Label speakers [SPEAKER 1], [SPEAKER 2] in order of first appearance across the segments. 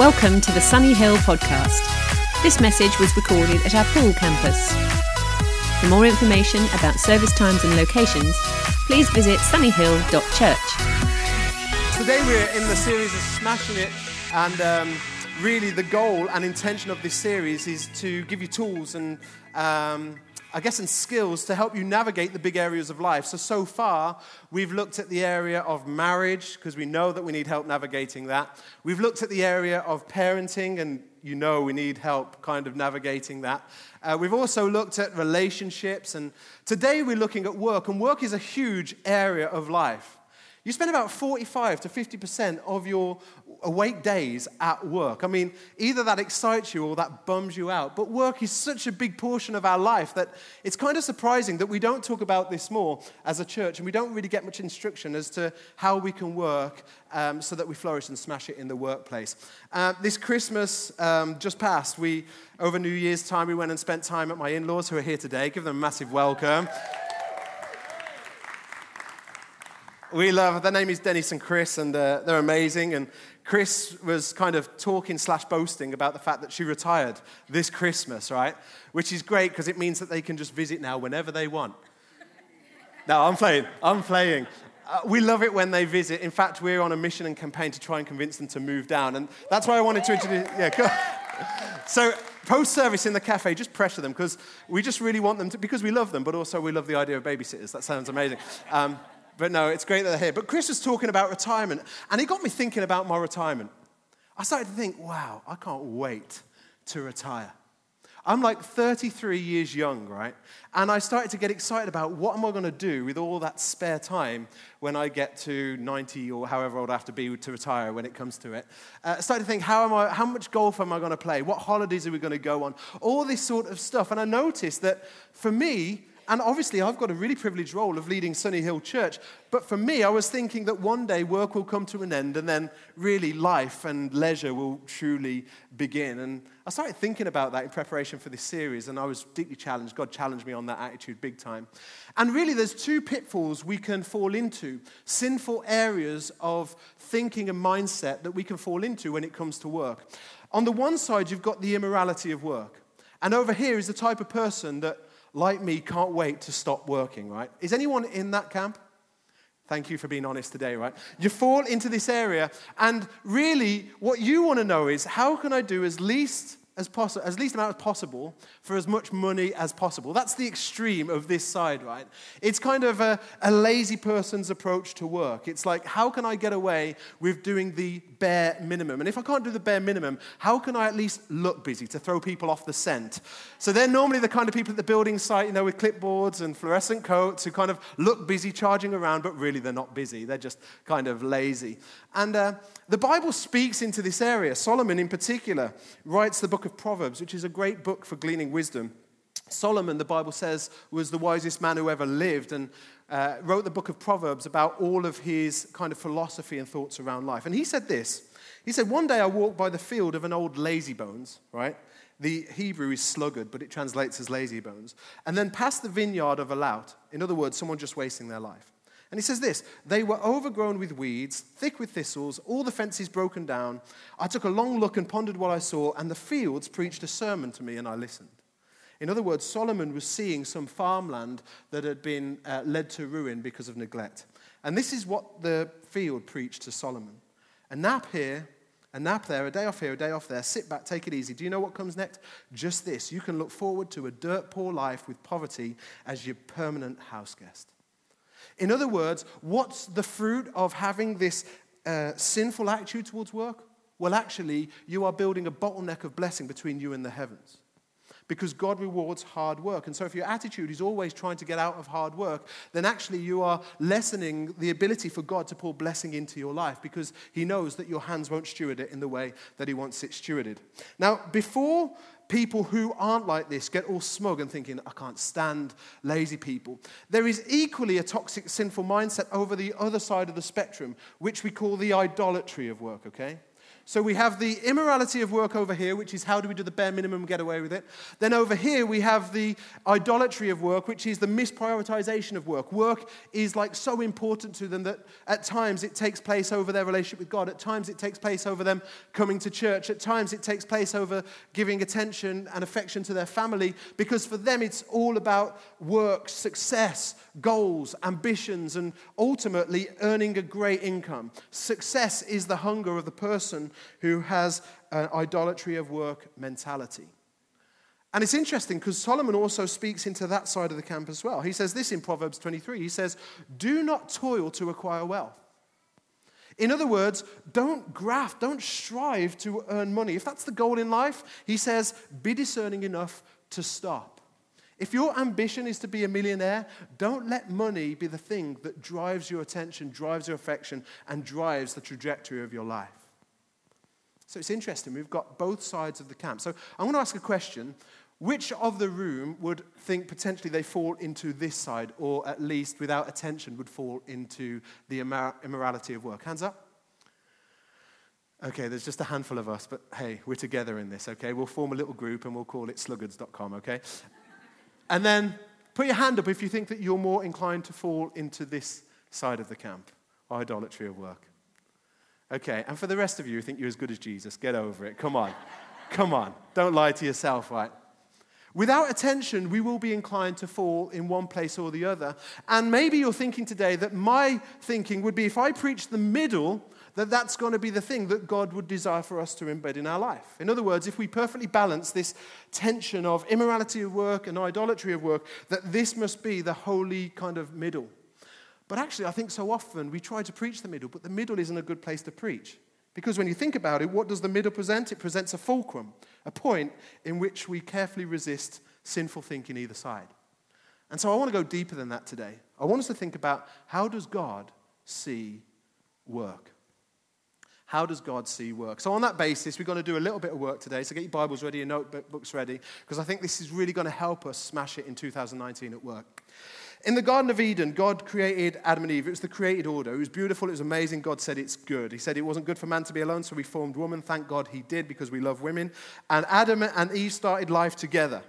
[SPEAKER 1] Welcome to the Sunny Hill podcast. This message was recorded at our Poole campus. For more information about service times and locations, please visit sunnyhill.church.
[SPEAKER 2] Today we're in the series of Smashing It, and really the goal and intention of this series is to give you tools and and skills to help you navigate the big areas of life. So far, we've looked at the area of marriage, because we know that we need help navigating that. We've looked at the area of parenting, and you know we need help kind of navigating that. We've also looked at relationships, and today we're looking at work, and work is a huge area of life. You spend about 45 to 50% of your awake days at work. I mean, either that excites you or that bums you out. But work is such a big portion of our life that it's kind of surprising that we don't talk about this more as a church, and we don't really get much instruction as to how we can work so that we flourish and smash it in the workplace. This Christmas just passed, over New Year's time, we went and spent time at my in-laws who are here today. Give them a massive welcome. Their name is Dennis and Chris, and they're amazing. And Chris was kind of talking / boasting about the fact that she retired this Christmas, right? Which is great because it means that they can just visit now whenever they want. No, I'm playing. We love it when they visit. In fact, we're on a mission and campaign to try and convince them to move down. And that's why I wanted to introduce... So, post-service in the cafe, just pressure them because we just really want them to... Because we love them, but also we love the idea of babysitters. That sounds amazing. But no, it's great that they're here. But Chris was talking about retirement, and it got me thinking about my retirement. I started to think, wow, I can't wait to retire. I'm like 33 years young, right? And I started to get excited about what am I going to do with all that spare time when I get to 90 or however old I have to be to retire when it comes to it. I started to think, how much golf am I going to play? What holidays are we going to go on? All this sort of stuff. And I noticed that for me, and obviously, I've got a really privileged role of leading Sunny Hill Church. But for me, I was thinking that one day work will come to an end and then really life and leisure will truly begin. And I started thinking about that in preparation for this series, and I was deeply challenged. God challenged me on that attitude big time. And really, there's two pitfalls we can fall into, sinful areas of thinking and mindset that we can fall into when it comes to work. On the one side, you've got the immorality of work. And over here is the type of person that, like me, can't wait to stop working, right? Is anyone in that camp? Thank you for being honest today, right? You fall into this area, and really what you want to know is, how can I do as least amount as possible for as much money as possible? That's the extreme of this side, right? It's kind of a lazy person's approach to work. It's like, how can I get away with doing the bare minimum? And if I can't do the bare minimum, how can I at least look busy to throw people off the scent? So they're normally the kind of people at the building site, with clipboards and fluorescent coats who kind of look busy charging around, but really they're not busy. They're just kind of lazy. And the Bible speaks into this area. Solomon in particular writes the book of Proverbs, which is a great book for gleaning wisdom. Solomon, the Bible says, was the wisest man who ever lived, and wrote the book of Proverbs about all of his kind of philosophy and thoughts around life. And he said this. He said, one day I walked by the field of an old lazybones, right? The Hebrew is sluggard, but it translates as lazybones. And then past the vineyard of a lout. In other words, someone just wasting their life. And he says this, they were overgrown with weeds, thick with thistles, all the fences broken down. I took a long look and pondered what I saw, and the fields preached a sermon to me, and I listened. In other words, Solomon was seeing some farmland that had been led to ruin because of neglect. And this is what the field preached to Solomon. A nap here, a nap there, a day off here, a day off there. Sit back, take it easy. Do you know what comes next? Just this. You can look forward to a dirt-poor life with poverty as your permanent house guest. In other words, what's the fruit of having this sinful attitude towards work? Well, actually, you are building a bottleneck of blessing between you and the heavens. Because God rewards hard work. And so if your attitude is always trying to get out of hard work, then actually you are lessening the ability for God to pour blessing into your life, because he knows that your hands won't steward it in the way that he wants it stewarded. Now, before people who aren't like this get all smug and thinking, I can't stand lazy people, there is equally a toxic, sinful mindset over the other side of the spectrum, which we call the idolatry of work, okay? So we have the immorality of work over here, which is how do we do the bare minimum and get away with it. Then over here we have the idolatry of work, which is the misprioritization of work. Work is like so important to them that at times it takes place over their relationship with God. At times it takes place over them coming to church. At times it takes place over giving attention and affection to their family, because for them it's all about work, success, goals, ambitions, and ultimately earning a great income. Success is the hunger of the person who has an idolatry of work mentality. And it's interesting because Solomon also speaks into that side of the camp as well. He says this in Proverbs 23. He says, do not toil to acquire wealth. In other words, don't graft, don't strive to earn money. If that's the goal in life, he says, be discerning enough to stop. If your ambition is to be a millionaire, don't let money be the thing that drives your attention, drives your affection, and drives the trajectory of your life. So it's interesting. We've got both sides of the camp. So I'm going to ask a question. Which of the room would think potentially they fall into this side, or at least without attention would fall into the immorality of work? Hands up. Okay, there's just a handful of us, but hey, we're together in this, okay? We'll form a little group and we'll call it sluggards.com, okay? And then put your hand up if you think that you're more inclined to fall into this side of the camp, idolatry of work. Okay, and for the rest of you who think you're as good as Jesus, get over it. Come on. Come on. Don't lie to yourself, right? Without attention, we will be inclined to fall in one place or the other. And maybe you're thinking today that my thinking would be if I preach the middle, that's going to be the thing that God would desire for us to embed in our life. In other words, if we perfectly balance this tension of immorality of work and idolatry of work, that this must be the holy kind of middle. But actually, I think so often we try to preach the middle, but the middle isn't a good place to preach. Because when you think about it, what does the middle present? It presents a fulcrum, a point in which we carefully resist sinful thinking either side. And so I want to go deeper than that today. I want us to think about, how does God see work? How does God see work? So on that basis, we're going to do a little bit of work today. So get your Bibles ready, your notebooks ready, because I think this is really going to help us smash it in 2019 at work. In the Garden of Eden, God created Adam and Eve. It was the created order. It was beautiful. It was amazing. God said it's good. He said it wasn't good for man to be alone, so we formed woman. Thank God he did, because we love women. And Adam and Eve started life together.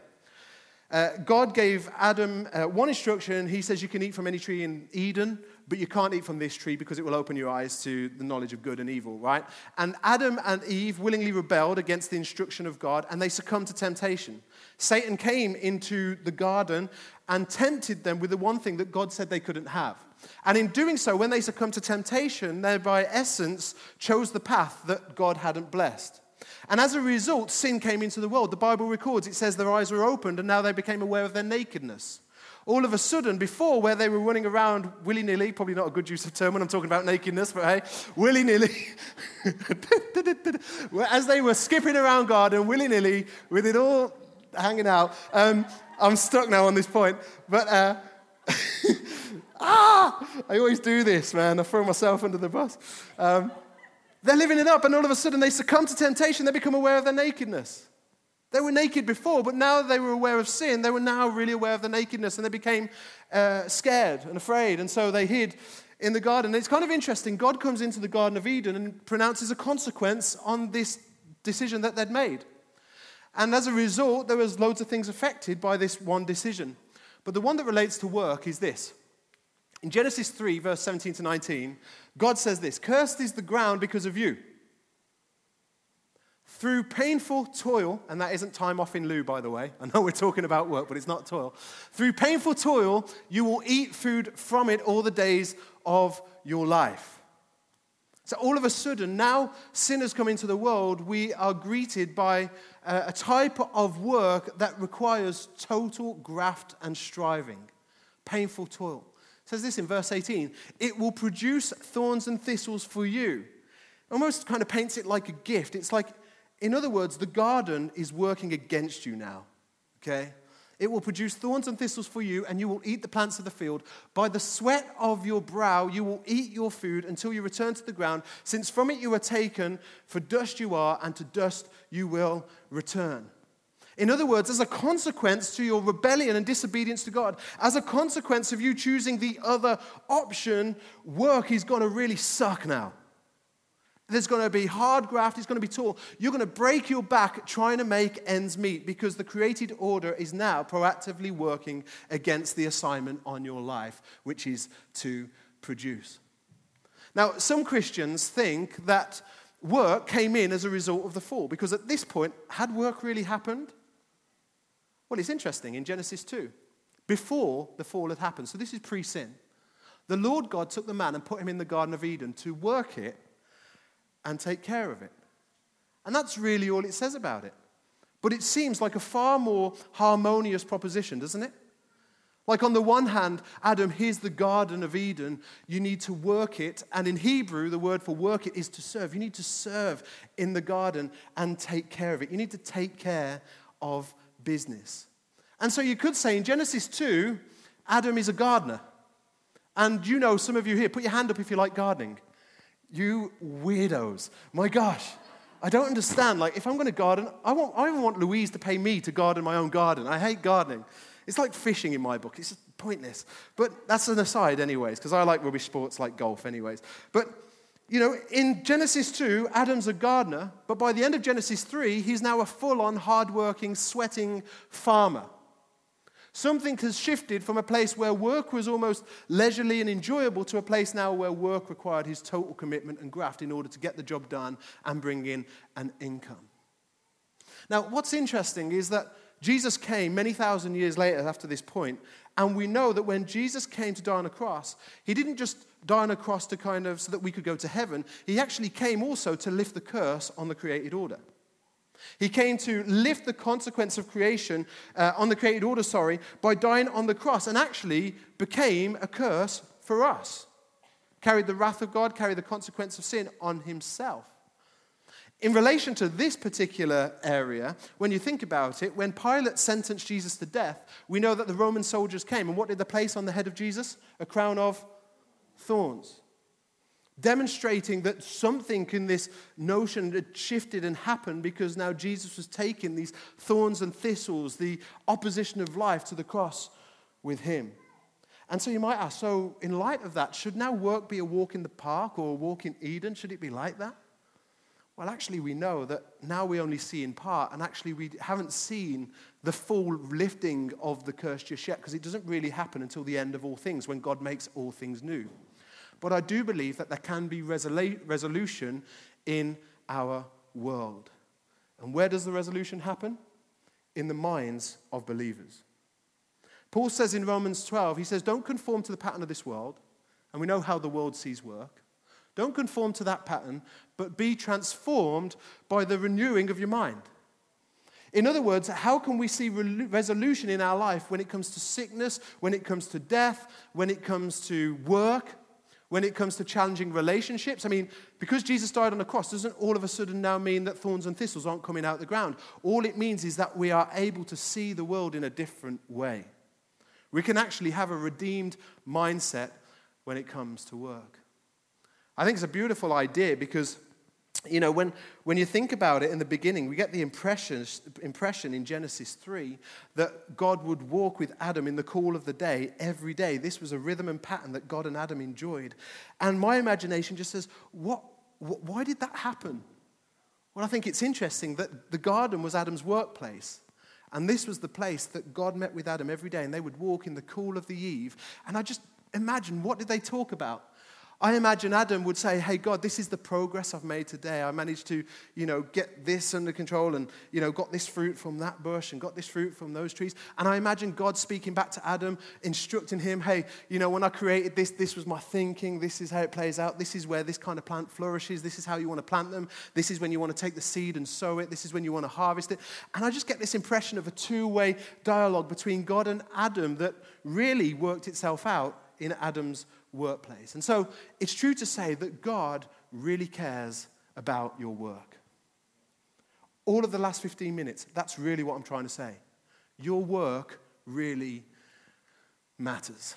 [SPEAKER 2] God gave Adam one instruction. He says you can eat from any tree in Eden, but you can't eat from this tree because it will open your eyes to the knowledge of good and evil, right? And Adam and Eve willingly rebelled against the instruction of God, and they succumbed to temptation. Satan came into the garden and tempted them with the one thing that God said they couldn't have. And in doing so, when they succumbed to temptation, they by essence chose the path that God hadn't blessed. And as a result, sin came into the world. The Bible records, it says their eyes were opened and now they became aware of their nakedness. All of a sudden, before, where they were running around willy-nilly, probably not a good use of term when I'm talking about nakedness, but hey, willy-nilly, as they were skipping around God and willy-nilly, with it all hanging out. I'm stuck now on this point, but I always do this, man. I throw myself under the bus. They're living it up, and all of a sudden they succumb to temptation. They become aware of their nakedness. They were naked before, but now they were aware of sin. They were now really aware of the nakedness, and they became scared and afraid, and so they hid in the garden. And it's kind of interesting. God comes into the Garden of Eden and pronounces a consequence on this decision that they'd made. And as a result, there was loads of things affected by this one decision. But the one that relates to work is this. In Genesis 3, verse 17 to 19, God says this, "Cursed is the ground because of you. Through painful toil," and that isn't time off in lieu, by the way. I know we're talking about work, but it's not toil. "Through painful toil, you will eat food from it all the days of your life." So all of a sudden, now sinners come into the world, we are greeted by a type of work that requires total graft and striving. Painful toil. It says this in verse 18, "It will produce thorns and thistles for you." Almost kind of paints it like a gift. It's like, in other words, the garden is working against you now, okay? "It will produce thorns and thistles for you, and you will eat the plants of the field. By the sweat of your brow you will eat your food until you return to the ground, since from it you were taken, for dust you are, and to dust you will return." In other words, as a consequence to your rebellion and disobedience to God, as a consequence of you choosing the other option, work is going to really suck now. There's going to be hard graft. It's going to be toil. You're going to break your back trying to make ends meet because the created order is now proactively working against the assignment on your life, which is to produce. Now, some Christians think that work came in as a result of the fall, because at this point, had work really happened? Well, it's interesting. In Genesis 2, before the fall had happened, so this is pre-sin, the Lord God took the man and put him in the Garden of Eden to work it and take care of it. And that's really all it says about it. But it seems like a far more harmonious proposition, doesn't it? Like on the one hand, Adam, here's the Garden of Eden. You need to work it. And in Hebrew, the word for work it is to serve. You need to serve in the garden and take care of it. You need to take care of business. And so you could say in Genesis 2, Adam is a gardener. And you know, some of you here, put your hand up if you like gardening. You weirdos. My gosh. I don't understand. Like, if I'm going to garden, I even want Louise to pay me to garden my own garden. I hate gardening. It's like fishing in my book. It's just pointless. But that's an aside anyways, because I like rubbish sports like golf anyways. But, you know, in Genesis 2, Adam's a gardener, but by the end of Genesis 3, he's now a full-on, hard-working, sweating farmer. Something has shifted from a place where work was almost leisurely and enjoyable to a place now where work required his total commitment and graft in order to get the job done and bring in an income. Now, what's interesting is that Jesus came many thousand years later after this point, and we know that when Jesus came to die on a cross, he didn't just die on a cross to so that we could go to heaven. He actually came also to lift the curse on the created order. He came to lift the consequence of creation, on the created order, by dying on the cross, and actually became a curse for us. Carried the wrath of God, carried the consequence of sin on himself. In relation to this particular area, when you think about it, when Pilate sentenced Jesus to death, we know that the Roman soldiers came, and what did they place on the head of Jesus? A crown of thorns. Demonstrating that something in this notion had shifted and happened because now Jesus was taking these thorns and thistles, the opposition of life, to the cross with him. And so you might ask, so in light of that, should now work be a walk in the park or a walk in Eden? Should it be like that? Well, actually, we know that now we only see in part, and actually we haven't seen the full lifting of the curse just yet, because it doesn't really happen until the end of all things, when God makes all things new. But I do believe that there can be resolution in our world. And where does the resolution happen? In the minds of believers. Paul says in Romans 12, he says, don't conform to the pattern of this world. And we know how the world sees work. Don't conform to that pattern, but be transformed by the renewing of your mind. In other words, how can we see resolution in our life when it comes to sickness, when it comes to death, when it comes to work, when it comes to challenging relationships? I mean, because Jesus died on the cross doesn't all of a sudden now mean that thorns and thistles aren't coming out the ground. All it means is that we are able to see the world in a different way. We can actually have a redeemed mindset when it comes to work. I think it's a beautiful idea because, you know, when you think about it in the beginning, we get the impression in Genesis 3 that God would walk with Adam in the cool of the day every day. This was a rhythm and pattern that God and Adam enjoyed. And my imagination just says, why did that happen? Well, I think it's interesting that the garden was Adam's workplace. And this was the place that God met with Adam every day, and they would walk in the cool of the eve. And I just imagine, what did they talk about? I imagine Adam would say, hey, God, this is the progress I've made today. I managed to, get this under control and, got this fruit from that bush and got this fruit from those trees. And I imagine God speaking back to Adam, instructing him, hey, when I created this was my thinking. This is how it plays out. This is where this kind of plant flourishes. This is how you want to plant them. This is when you want to take the seed and sow it. This is when you want to harvest it. And I just get this impression of a two-way dialogue between God and Adam that really worked itself out in Adam's workplace. And so it's true to say that God really cares about your work. All of the last 15 minutes, that's really what I'm trying to say. Your work really matters.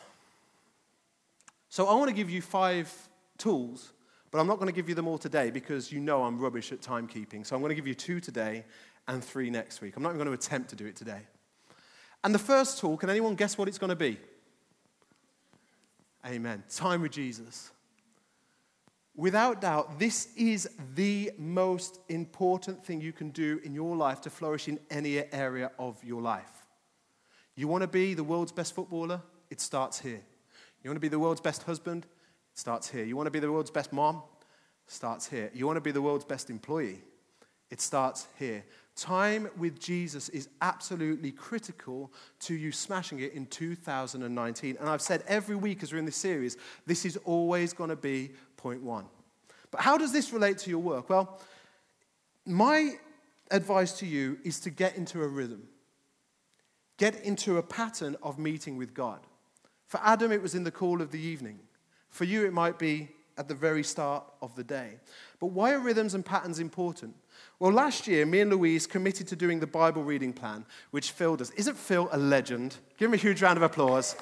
[SPEAKER 2] So I want to give you 5 tools, but I'm not going to give you them all today because I'm rubbish at timekeeping. So I'm going to give you 2 today and 3 next week. I'm not even going to attempt to do it today. And the first tool, can anyone guess what it's going to be? Amen. Time with Jesus. Without doubt, this is the most important thing you can do in your life to flourish in any area of your life. You want to be the world's best footballer? It starts here. You want to be the world's best husband? It starts here. You want to be the world's best mom? It starts here. You want to be the world's best employee? It starts here. Time with Jesus is absolutely critical to you smashing it in 2019. And I've said every week as we're in this series, this is always going to be point one. But how does this relate to your work? Well, my advice to you is to get into a rhythm. Get into a pattern of meeting with God. For Adam, it was in the cool of the evening. For you, it might be at the very start of the day. But why are rhythms and patterns important? Well, last year, me and Louise committed to doing the Bible reading plan, which Phil does. Isn't Phil a legend? Give him a huge round of applause.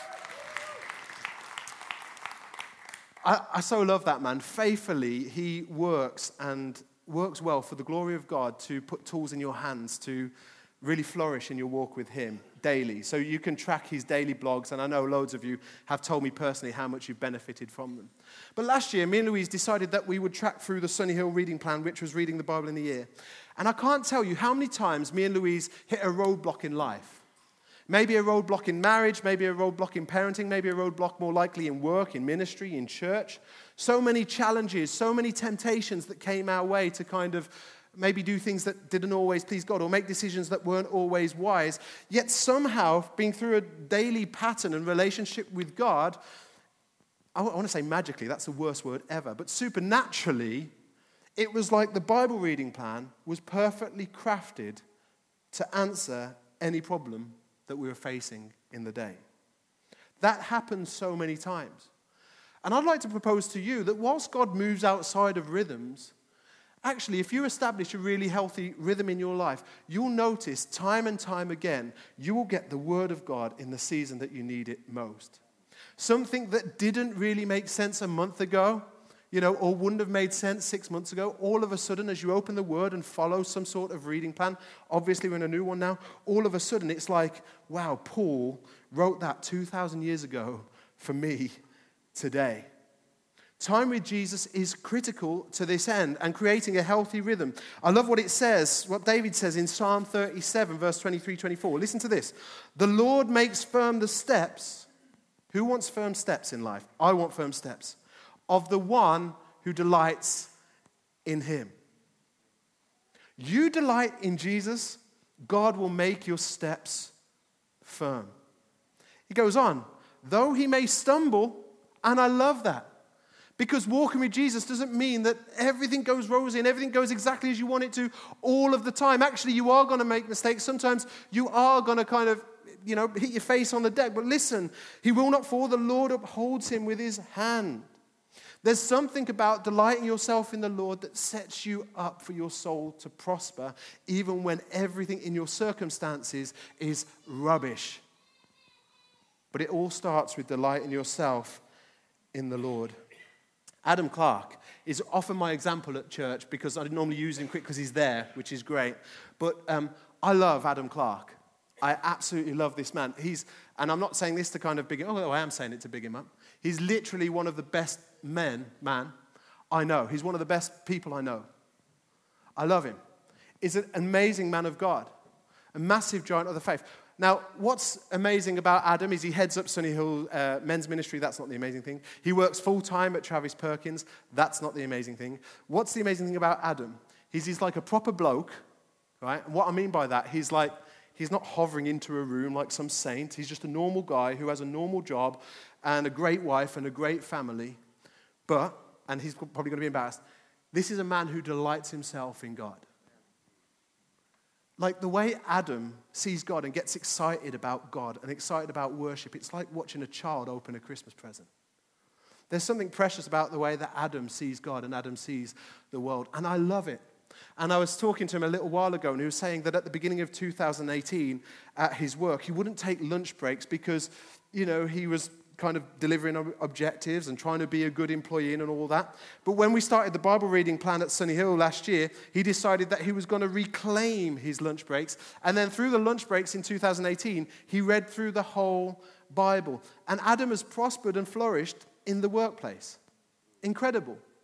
[SPEAKER 2] I so love that man. Faithfully, he works well for the glory of God to put tools in your hands to really flourish in your walk with him daily. So you can track his daily blogs, and I know loads of you have told me personally how much you've benefited from them. But last year, me and Louise decided that we would track through the Sunny Hill reading plan, which was reading the Bible in a year. And I can't tell you how many times me and Louise hit a roadblock in life. Maybe a roadblock in marriage, maybe a roadblock in parenting, maybe a roadblock more likely in work, in ministry, in church. So many challenges, so many temptations that came our way to kind of maybe do things that didn't always please God or make decisions that weren't always wise. Yet somehow, being through a daily pattern and relationship with God, I want to say magically, that's the worst word ever, but supernaturally, it was like the Bible reading plan was perfectly crafted to answer any problem that we were facing in the day. That happens so many times. And I'd like to propose to you that whilst God moves outside of rhythms, actually, if you establish a really healthy rhythm in your life, you'll notice time and time again, you will get the Word of God in the season that you need it most. Something that didn't really make sense a month ago, or wouldn't have made sense 6 months ago, all of a sudden, as you open the Word and follow some sort of reading plan, obviously we're in a new one now, all of a sudden it's like, wow, Paul wrote that 2,000 years ago for me today. Time with Jesus is critical to this end and creating a healthy rhythm. I love what it says, what David says in Psalm 37, verse 23-24. Listen to this. The Lord makes firm the steps. Who wants firm steps in life? I want firm steps. Of the one who delights in him. You delight in Jesus, God will make your steps firm. He goes on, though he may stumble, and I love that. Because walking with Jesus doesn't mean that everything goes rosy and everything goes exactly as you want it to all of the time. Actually, you are going to make mistakes. Sometimes you are going to kind of, hit your face on the deck. But listen, he will not fall. The Lord upholds him with his hand. There's something about delighting yourself in the Lord that sets you up for your soul to prosper, even when everything in your circumstances is rubbish. But it all starts with delighting yourself in the Lord. Adam Clark is often my example at church because I normally use him quick because he's there, which is great. But I love Adam Clark. I absolutely love this man. And I'm not saying this to kind of big him up. Oh, I am saying it to big him up. He's literally one of the best man I know. He's one of the best people I know. I love him. He's an amazing man of God, a massive giant of the faith. Now, what's amazing about Adam is he heads up Sunny Hill men's ministry. That's not the amazing thing. He works full-time at Travis Perkins. That's not the amazing thing. What's the amazing thing about Adam? He's like a proper bloke, right? And what I mean by that, he's not hovering into a room like some saint. He's just a normal guy who has a normal job and a great wife and a great family. But, and he's probably going to be embarrassed, this is a man who delights himself in God. Like the way Adam sees God and gets excited about God and excited about worship, it's like watching a child open a Christmas present. There's something precious about the way that Adam sees God and Adam sees the world, and I love it. And I was talking to him a little while ago, and he was saying that at the beginning of 2018 at his work, he wouldn't take lunch breaks because, he was kind of delivering objectives and trying to be a good employee and all that. But when we started the Bible reading plan at Sunny Hill last year, he decided that he was going to reclaim his lunch breaks. And then through the lunch breaks in 2018, he read through the whole Bible. And Adam has prospered and flourished in the workplace. Incredible.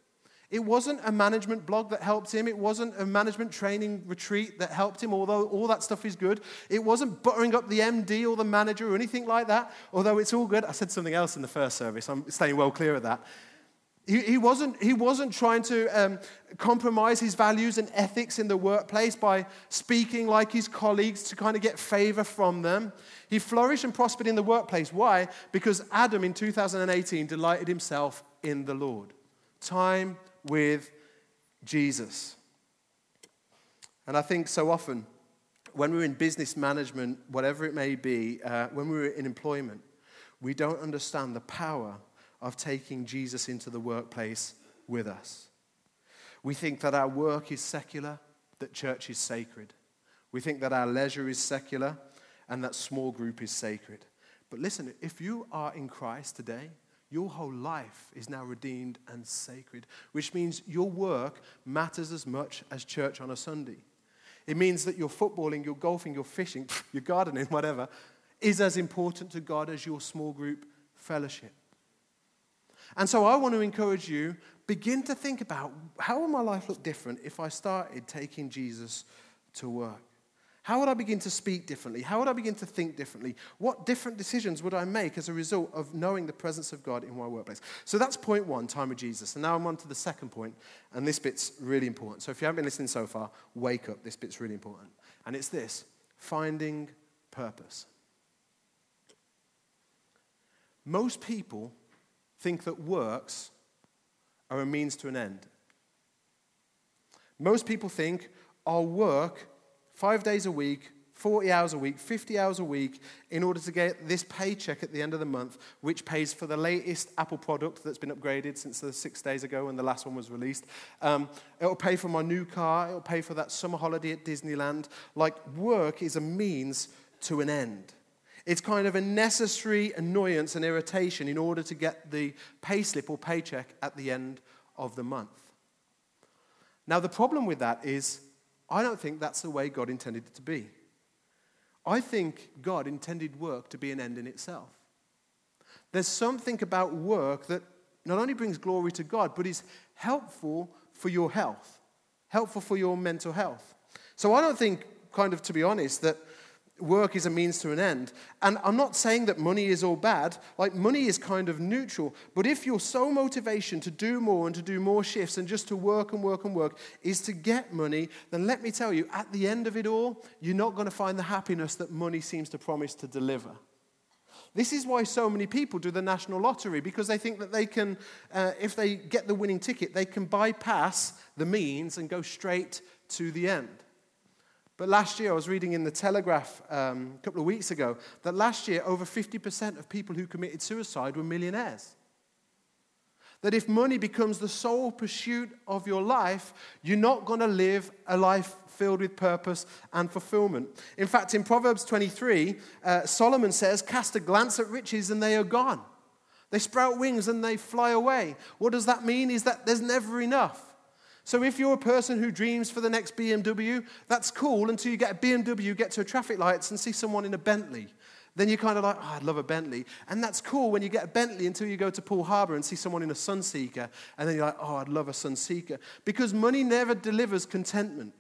[SPEAKER 2] It wasn't a management blog that helped him. It wasn't a management training retreat that helped him, although all that stuff is good. It wasn't buttering up the MD or the manager or anything like that, although it's all good. I said something else in the first service. I'm staying well clear of that. He wasn't trying to compromise his values and ethics in the workplace by speaking like his colleagues to kind of get favor from them. He flourished and prospered in the workplace. Why? Because Adam in 2018 delighted himself in the Lord. Time with Jesus. And I think so often when we're in business management, whatever it may be, when we're in employment, we don't understand the power of taking Jesus into the workplace with us. We think that our work is secular, that church is sacred. We think that our leisure is secular and that small group is sacred. But listen, if you are in Christ today, your whole life is now redeemed and sacred, which means your work matters as much as church on a Sunday. It means that your footballing, your golfing, your fishing, your gardening, whatever, is as important to God as your small group fellowship. And so I want to encourage you, begin to think about, how would my life look different if I started taking Jesus to work? How would I begin to speak differently? How would I begin to think differently? What different decisions would I make as a result of knowing the presence of God in my workplace? So that's point one, time with Jesus. And now I'm on to the second point, and this bit's really important. So if you haven't been listening so far, wake up. This bit's really important. And it's this: finding purpose. Most people think that works are a means to an end. Most people think I'll work 5 days a week, 40 hours a week, 50 hours a week in order to get this paycheck at the end of the month, which pays for the latest Apple product that's been upgraded since the 6 days ago when the last one was released. It'll pay for my new car. It'll pay for that summer holiday at Disneyland. Like, work is a means to an end. It's kind of a necessary annoyance and irritation in order to get the payslip or paycheck at the end of the month. Now, the problem with that is I don't think that's the way God intended it to be. I think God intended work to be an end in itself. There's something about work that not only brings glory to God, but is helpful for your health, helpful for your mental health. So I don't think, kind of to be honest, that work is a means to an end. And I'm not saying that money is all bad. Like, money is kind of neutral. But if your sole motivation to do more and to do more shifts and just to work and work and work is to get money, then let me tell you, at the end of it all, you're not going to find the happiness that money seems to promise to deliver. This is why so many people do the national lottery, because they think that they can, if they get the winning ticket, they can bypass the means and go straight to the end. But last year, I was reading in the Telegraph a couple of weeks ago that last year, over 50% of people who committed suicide were millionaires. That if money becomes the sole pursuit of your life, you're not going to live a life filled with purpose and fulfillment. In fact, in Proverbs 23, Solomon says, "Cast a glance at riches and they are gone. They sprout wings and they fly away." What does that mean? Is that there's never enough. So if you're a person who dreams for the next BMW, that's cool until you get a BMW, get to a traffic lights and see someone in a Bentley. Then you're kind of like, oh, I'd love a Bentley. And that's cool when you get a Bentley until you go to Poole Harbour and see someone in a Sunseeker. And then you're like, oh, I'd love a Sunseeker. Because money never delivers contentment.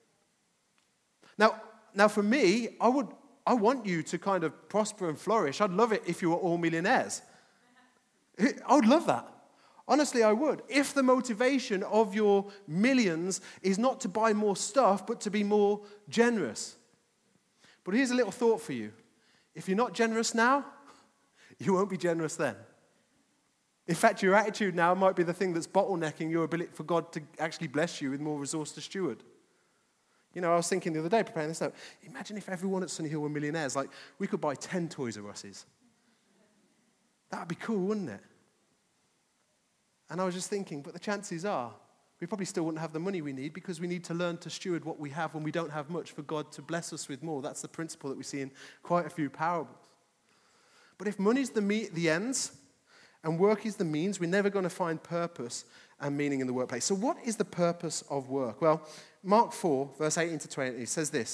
[SPEAKER 2] Now for me, I want you to kind of prosper and flourish. I'd love it if you were all millionaires. I would love that. Honestly, I would. If the motivation of your millions is not to buy more stuff, but to be more generous. But here's a little thought for you. If you're not generous now, you won't be generous then. In fact, your attitude now might be the thing that's bottlenecking your ability for God to actually bless you with more resource to steward. You know, I was thinking the other day, preparing this out, imagine if everyone at Sunny Hill were millionaires. Like, we could buy 10 Toys R Us's. That would be cool, wouldn't it? And I was just thinking, but the chances are, we probably still wouldn't have the money we need because we need to learn to steward what we have when we don't have much for God to bless us with more. That's the principle that we see in quite a few parables. But if money's the ends and work is the means, we're never going to find purpose and meaning in the workplace. So what is the purpose of work? Well, Mark 4, verse 18 to 20 says this,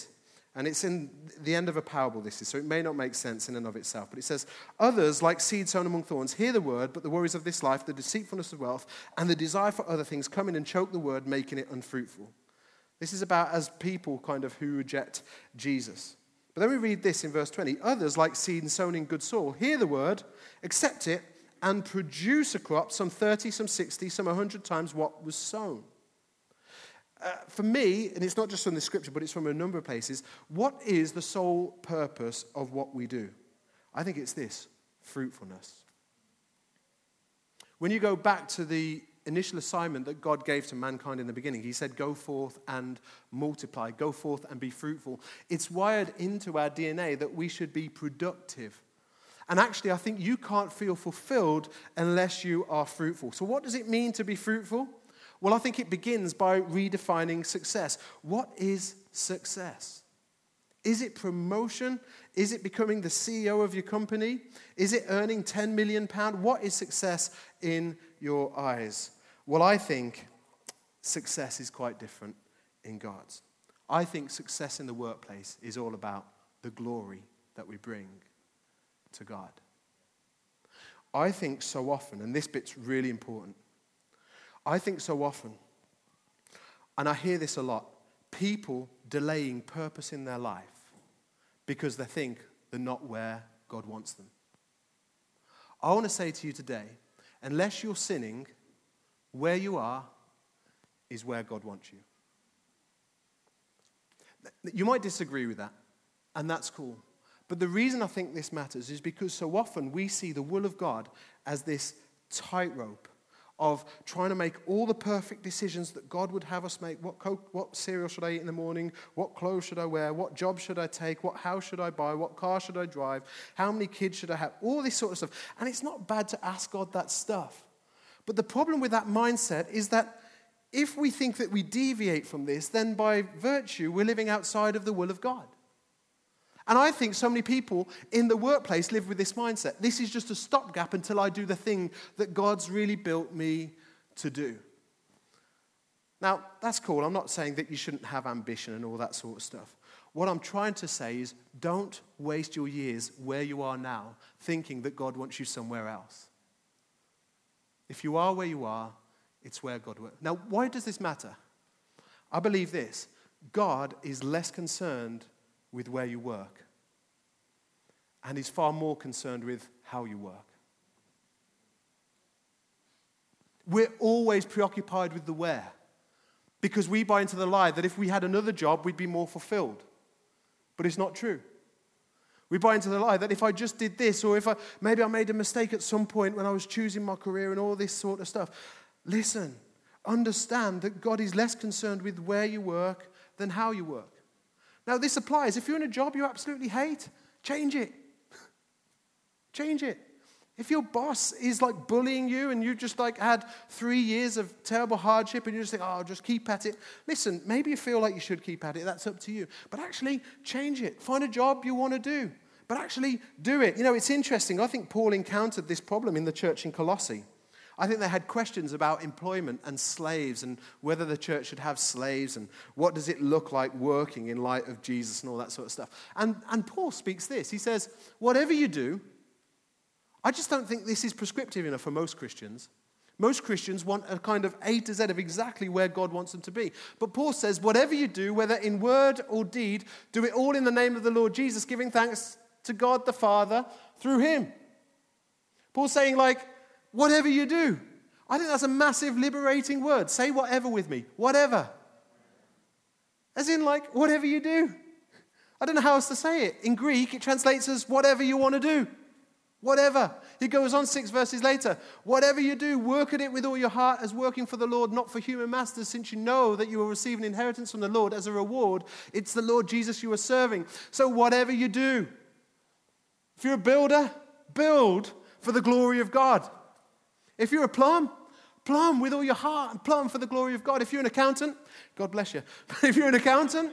[SPEAKER 2] And it's in the end of a parable, this is, so it may not make sense in and of itself. But it says, others, like seed sown among thorns, hear the word, but the worries of this life, the deceitfulness of wealth, and the desire for other things come in and choke the word, making it unfruitful. This is about as people kind of who reject Jesus. But then we read this in verse 20. Others, like seed sown in good soil, hear the word, accept it, and produce a crop, some 30, some 60, some 100 times what was sown. For me, and it's not just from the scripture, but it's from a number of places, what is the sole purpose of what we do? I think it's this, fruitfulness. When you go back to the initial assignment that God gave to mankind in the beginning, he said, go forth and multiply, go forth and be fruitful. It's wired into our DNA that we should be productive. And actually, I think you can't feel fulfilled unless you are fruitful. So what does it mean to be fruitful? Well, I think it begins by redefining success. What is success? Is it promotion? Is it becoming the CEO of your company? Is it earning £10 million? What is success in your eyes? Well, I think success is quite different in God's. I think success in the workplace is all about the glory that we bring to God. I think so often, and this bit's really important, I think so often, and I hear this a lot, people delaying purpose in their life because they think they're not where God wants them. I want to say to you today, unless you're sinning, where you are is where God wants you. You might disagree with that, and that's cool. But the reason I think this matters is because so often we see the will of God as this tightrope of trying to make all the perfect decisions that God would have us make. What cereal should I eat in the morning? What clothes should I wear? What job should I take? What house should I buy? What car should I drive? How many kids should I have? All this sort of stuff. And it's not bad to ask God that stuff. But the problem with that mindset is that if we think that we deviate from this, then by virtue, we're living outside of the will of God. And I think so many people in the workplace live with this mindset. This is just a stopgap until I do the thing that God's really built me to do. Now, that's cool. I'm not saying that you shouldn't have ambition and all that sort of stuff. What I'm trying to say is don't waste your years where you are now thinking that God wants you somewhere else. If you are where you are, it's where God works. Now, why does this matter? I believe this. God is less concerned with where you work, and he's far more concerned with how you work. We're always preoccupied with the where, because we buy into the lie that if we had another job, we'd be more fulfilled. But it's not true. We buy into the lie that if I just did this, or if maybe I made a mistake at some point when I was choosing my career and all this sort of stuff. Listen, understand that God is less concerned with where you work than how you work. Now, this applies. If you're in a job you absolutely hate, change it. Change it. If your boss is like bullying you and you just like had 3 years of terrible hardship and you just think, oh, I'll just keep at it. Listen, maybe you feel like you should keep at it. That's up to you. But actually, change it. Find a job you want to do. But actually, do it. You know, it's interesting. I think Paul encountered this problem in the church in Colossae. I think they had questions about employment and slaves and whether the church should have slaves and what does it look like working in light of Jesus and all that sort of stuff. And Paul speaks this. He says, whatever you do, I just don't think this is prescriptive enough for most Christians. Most Christians want a kind of A to Z of exactly where God wants them to be. But Paul says, whatever you do, whether in word or deed, do it all in the name of the Lord Jesus, giving thanks to God the Father through him. Paul's saying like, whatever you do. I think that's a massive liberating word. Say whatever with me. Whatever. As in like, whatever you do. I don't know how else to say it. In Greek, it translates as whatever you want to do. Whatever. He goes on 6 verses later. Whatever you do, work at it with all your heart as working for the Lord, not for human masters, since you know that you will receive an inheritance from the Lord as a reward. It's the Lord Jesus you are serving. So whatever you do. If you're a builder, build for the glory of God. If you're a plum with all your heart and plumb for the glory of God. If you're an accountant, God bless you. If you're an accountant,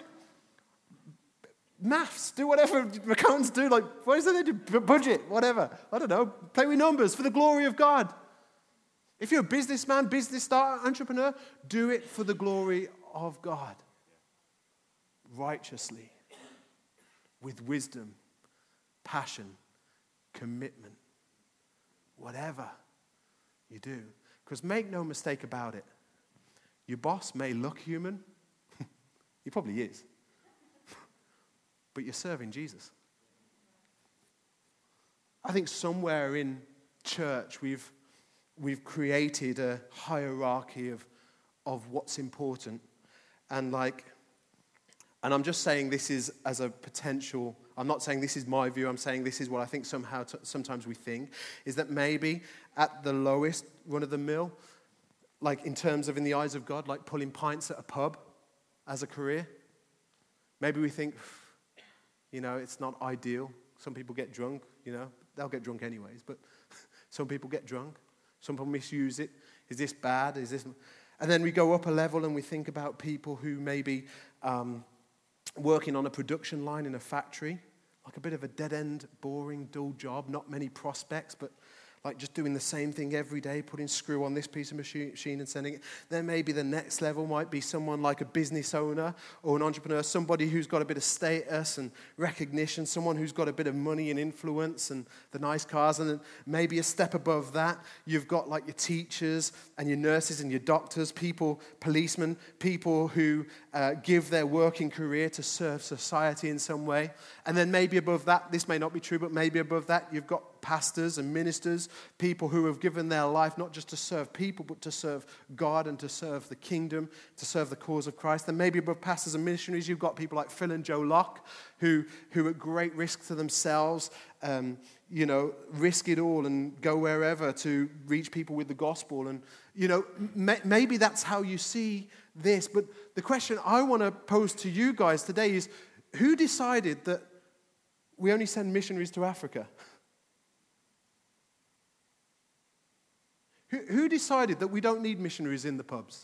[SPEAKER 2] maths, do whatever accountants do. Like, what is it they do? Budget, whatever. I don't know. Play with numbers for the glory of God. If you're a businessman, business starter, entrepreneur, do it for the glory of God. Righteously. with wisdom, passion, commitment, whatever you do. Because make no mistake about it, your boss may look human. He probably is. But you're serving Jesus. I think somewhere in church we've created a hierarchy of what's important. And I'm just saying this is as a potential, I'm not saying this is my view, I'm saying this is what I think sometimes we think, is that maybe at the lowest run of the mill, like in terms of in the eyes of God, like pulling pints at a pub as a career, maybe we think, it's not ideal. Some people get drunk, they'll get drunk anyways, but some people get drunk. Some people misuse it. Is this bad? Is this? And then we go up a level and we think about people who may be working on a production line in a factory, like a bit of a dead-end, boring, dull job, not many prospects, but like just doing the same thing every day, putting screw on this piece of machine and sending it. Then maybe the next level might be someone like a business owner or an entrepreneur, somebody who's got a bit of status and recognition, someone who's got a bit of money and influence and the nice cars. And then maybe a step above that, you've got like your teachers and your nurses and your doctors, policemen, people who give their working career to serve society in some way. And then maybe above that, this may not be true, but maybe above that, you've got pastors and ministers, people who have given their life not just to serve people, but to serve God and to serve the kingdom, to serve the cause of Christ. And maybe above pastors and missionaries, you've got people like Phil and Joe Locke, who at great risk to themselves, risk it all and go wherever to reach people with the gospel. And, maybe that's how you see this. But the question I want to pose to you guys today is, who decided that we only send missionaries to Africa? Who decided that we don't need missionaries in the pubs?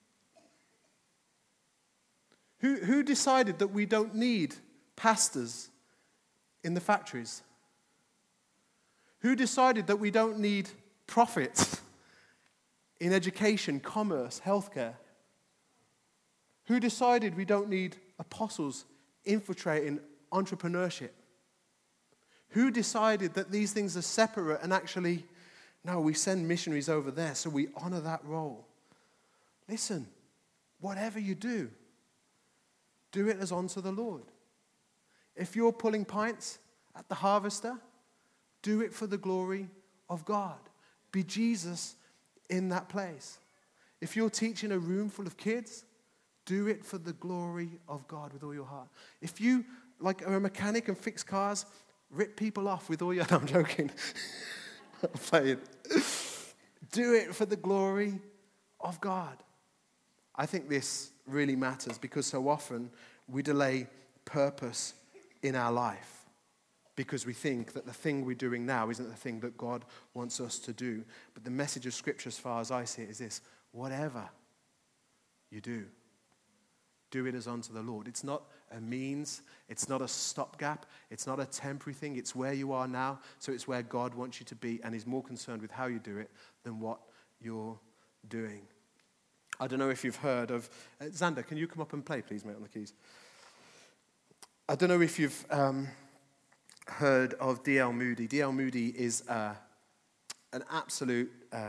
[SPEAKER 2] Who decided that we don't need pastors in the factories? Who decided that we don't need prophets in education, commerce, healthcare? Who decided we don't need apostles infiltrating entrepreneurship? Who decided that these things are separate and actually, no, we send missionaries over there, so we honor that role? Listen, whatever you do it as unto the Lord. If you're pulling pints at the Harvester, do it for the glory of God. Be Jesus in that place. If you're teaching a room full of kids, do it for the glory of God with all your heart. If you, are a mechanic and fix cars, rip people off with all your... No, I'm joking. I'm playing. Do it for the glory of God. I think this really matters because so often we delay purpose in our life because we think that the thing we're doing now isn't the thing that God wants us to do. But the message of Scripture, as far as I see it, is this: whatever you do it as unto the Lord. It's not a means. It's not a stopgap. It's not a temporary thing. It's where you are now. So it's where God wants you to be and is more concerned with how you do it than what you're doing. I don't know if you've heard of... Xander, can you come up and play, please, mate, on the keys? I don't know if you've heard of D.L. Moody. D.L. Moody is an absolute...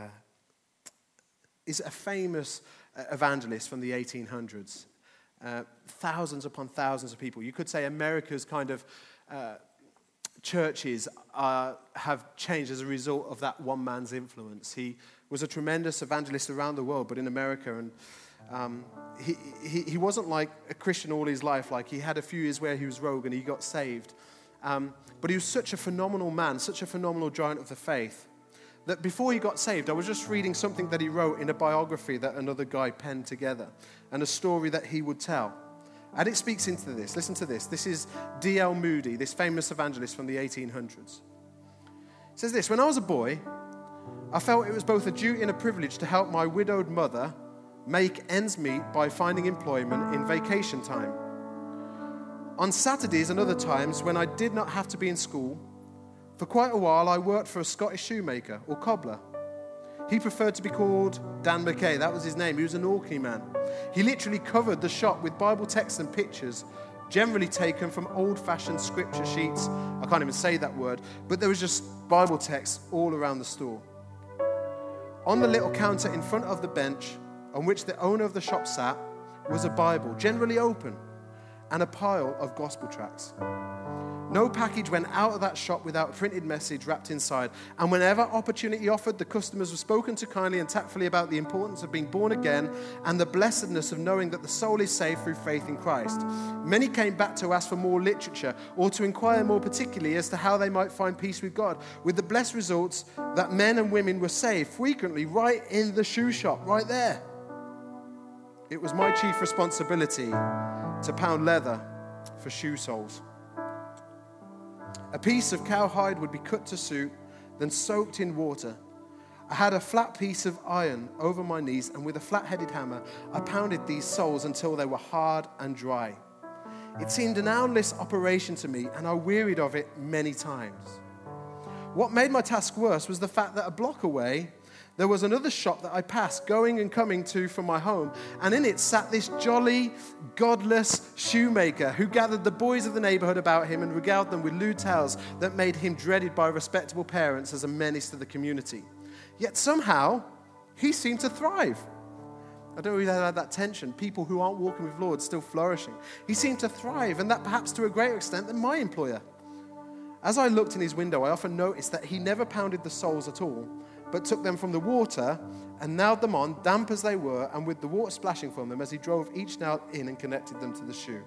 [SPEAKER 2] is a famous evangelist from the 1800s. Thousands upon thousands of people. You could say America's kind of churches have changed as a result of that one man's influence. He was a tremendous evangelist around the world, but in America, and he wasn't like a Christian all his life. Like, he had a few years where he was rogue and he got saved. But he was such a phenomenal man, such a phenomenal giant of the faith, that before he got saved, I was just reading something that he wrote in a biography that another guy penned together, and a story that he would tell. And it speaks into this. Listen to this. This is D.L. Moody, this famous evangelist from the 1800s. It says this: when I was a boy, I felt it was both a duty and a privilege to help my widowed mother make ends meet by finding employment in vacation time. On Saturdays and other times when I did not have to be in school, for quite a while I worked for a Scottish shoemaker or cobbler. He preferred to be called Dan McKay. That was his name. He was an Orkney man. He literally covered the shop with Bible texts and pictures generally taken from old-fashioned scripture sheets. I can't even say that word, but there was just Bible text all around the store. On the little counter in front of the bench on which the owner of the shop sat was a Bible, generally open, and a pile of gospel tracts. No package went out of that shop without a printed message wrapped inside. And whenever opportunity offered, the customers were spoken to kindly and tactfully about the importance of being born again and the blessedness of knowing that the soul is saved through faith in Christ. Many came back to ask for more literature or to inquire more particularly as to how they might find peace with God, with the blessed results that men and women were saved frequently right in the shoe shop, right there. It was my chief responsibility to pound leather for shoe soles. A piece of cowhide would be cut to suit, then soaked in water. I had a flat piece of iron over my knees, and with a flat-headed hammer, I pounded these soles until they were hard and dry. It seemed an hourless operation to me, and I wearied of it many times. What made my task worse was the fact that a block away, there was another shop that I passed, going and coming to from my home, and in it sat this jolly, godless shoemaker who gathered the boys of the neighborhood about him and regaled them with lewd tales that made him dreaded by respectable parents as a menace to the community. Yet somehow, he seemed to thrive. I don't really like that tension. People who aren't walking with Lord still flourishing. He seemed to thrive, and that perhaps to a greater extent than my employer. As I looked in his window, I often noticed that he never pounded the soles at all, but took them from the water and nailed them on, damp as they were, and with the water splashing from them as he drove each nail in and connected them to the shoe.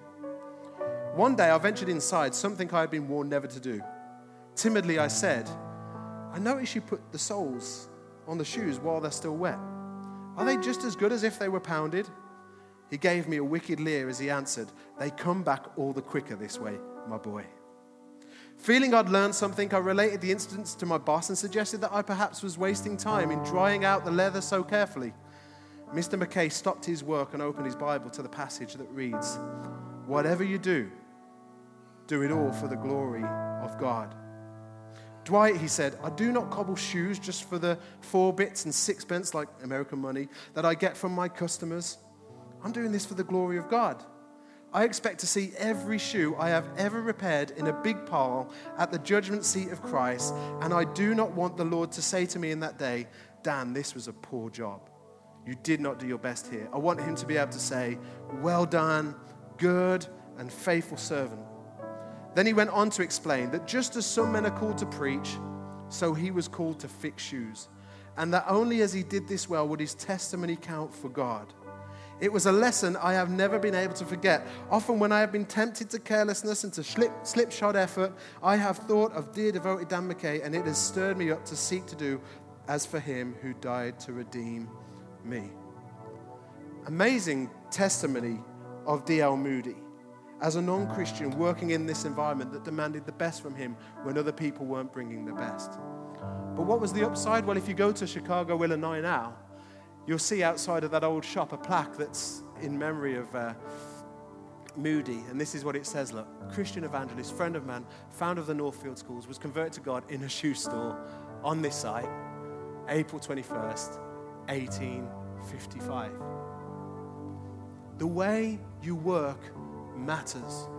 [SPEAKER 2] One day I ventured inside, something I had been warned never to do. Timidly I said, "I notice you put the soles on the shoes while they're still wet. Are they just as good as if they were pounded?" He gave me a wicked leer as he answered, "They come back all the quicker this way, my boy." Feeling I'd learned something, I related the incidents to my boss and suggested that I perhaps was wasting time in drying out the leather so carefully. Mr. McKay stopped his work and opened his Bible to the passage that reads, "Whatever you do, do it all for the glory of God." "Dwight," he said, "I do not cobble shoes just for the 4 bits and 6 pence, like American money, that I get from my customers. I'm doing this for the glory of God. I expect to see every shoe I have ever repaired in a big pile at the judgment seat of Christ, and I do not want the Lord to say to me in that day, 'Dan, this was a poor job. You did not do your best here.' I want him to be able to say, 'Well done, good and faithful servant.'" Then he went on to explain that just as some men are called to preach, so he was called to fix shoes, and that only as he did this well would his testimony count for God. It was a lesson I have never been able to forget. Often when I have been tempted to carelessness and to slipshod effort, I have thought of dear devoted Dan McKay, and it has stirred me up to seek to do as for him who died to redeem me. Amazing testimony of D.L. Moody as a non-Christian working in this environment that demanded the best from him when other people weren't bringing the best. But what was the upside? Well, if you go to Chicago, Illinois now, you'll see outside of that old shop a plaque that's in memory of Moody. And this is what it says, look. Christian evangelist, friend of man, founder of the Northfield Schools, was converted to God in a shoe store on this site, April 21st, 1855. The way you work matters.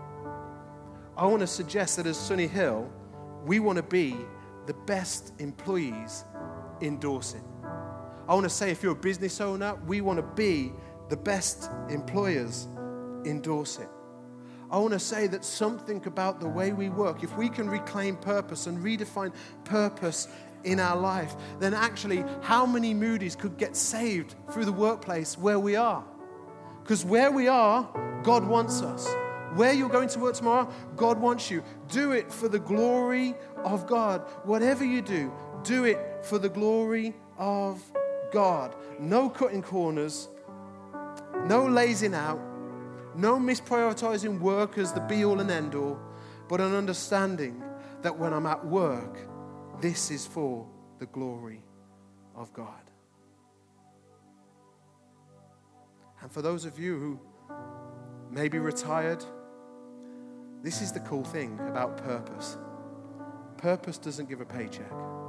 [SPEAKER 2] I want to suggest that as Sunny Hill, we want to be the best employees in Dorset. I want to say, if you're a business owner, we want to be the best employers in Dorset. I want to say that something about the way we work, if we can reclaim purpose and redefine purpose in our life, then actually how many Moody's could get saved through the workplace where we are? Because where we are, God wants us. Where you're going to work tomorrow, God wants you. Do it for the glory of God. Whatever you do it for the glory of God. No cutting corners, no lazing out, no misprioritizing work as the be-all and end-all, but an understanding that when I'm at work, this is for the glory of God. And for those of you who may be retired, this is the cool thing about purpose. Purpose doesn't give a paycheck.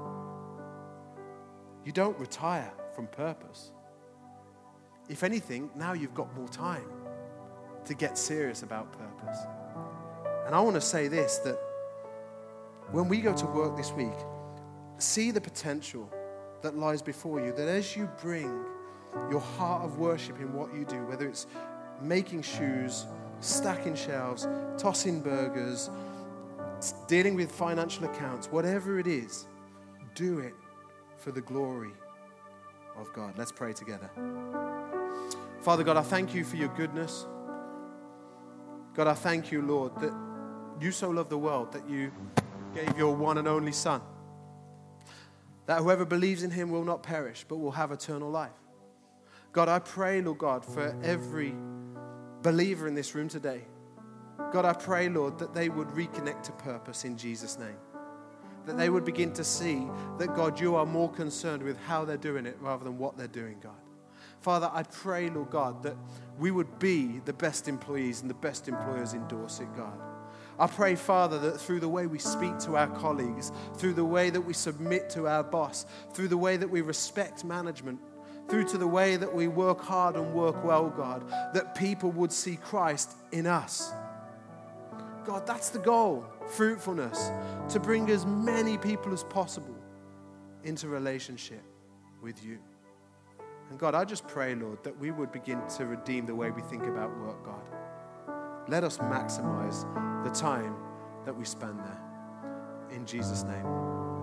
[SPEAKER 2] You don't retire from purpose. If anything, now you've got more time. to get serious about purpose. And I want to say this, that when we go to work this week, see the potential that lies before you, that as you bring your heart of worship in what you do, whether it's making shoes, stacking shelves, tossing burgers, dealing with financial accounts, whatever it is, do it for the glory of God. Let's pray together. Father God, I thank you for your goodness. God, I thank you, Lord, that you so loved the world that you gave your one and only Son, that whoever believes in him will not perish, but will have eternal life. God, I pray, Lord God, for every believer in this room today. God, I pray, Lord, that they would reconnect to purpose in Jesus' name. That they would begin to see that, God, you are more concerned with how they're doing it rather than what they're doing, God. Father, I pray, Lord God, that we would be the best employees and the best employers in Dorset, God. I pray, Father, that through the way we speak to our colleagues, through the way that we submit to our boss, through the way that we respect management, through to the way that we work hard and work well, God, that people would see Christ in us. God, that's the goal, fruitfulness, to bring as many people as possible into relationship with you. And God, I just pray, Lord, that we would begin to redeem the way we think about work, God. Let us maximize the time that we spend there. In Jesus' name.